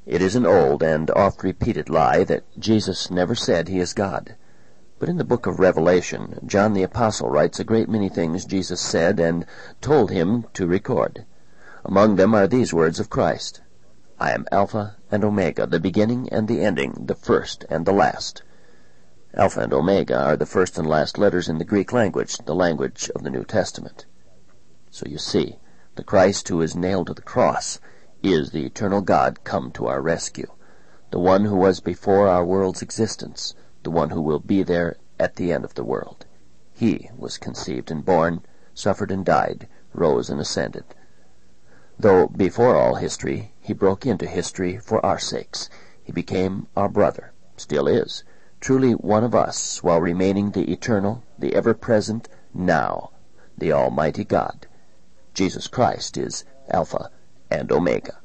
It is an old and oft-repeated lie that Jesus never said he is God. But in the book of Revelation, John the Apostle writes a great many things Jesus said and told him to record. Among them are these words of Christ: "I am Alpha and Omega, the beginning and the ending, the first and the last." Alpha and Omega are the first and last letters in the Greek language, the language of the New Testament. So you see, the Christ who is nailed to the cross is the eternal God come to our rescue, the one who was before our world's existence, the one who will be there at the end of the world. He was conceived and born, suffered and died, rose and ascended. Though before all history, he broke into history for our sakes. He became our brother, still is, truly one of us, while remaining the eternal, the ever-present, now, the Almighty God. Jesus Christ is Alpha and Omega.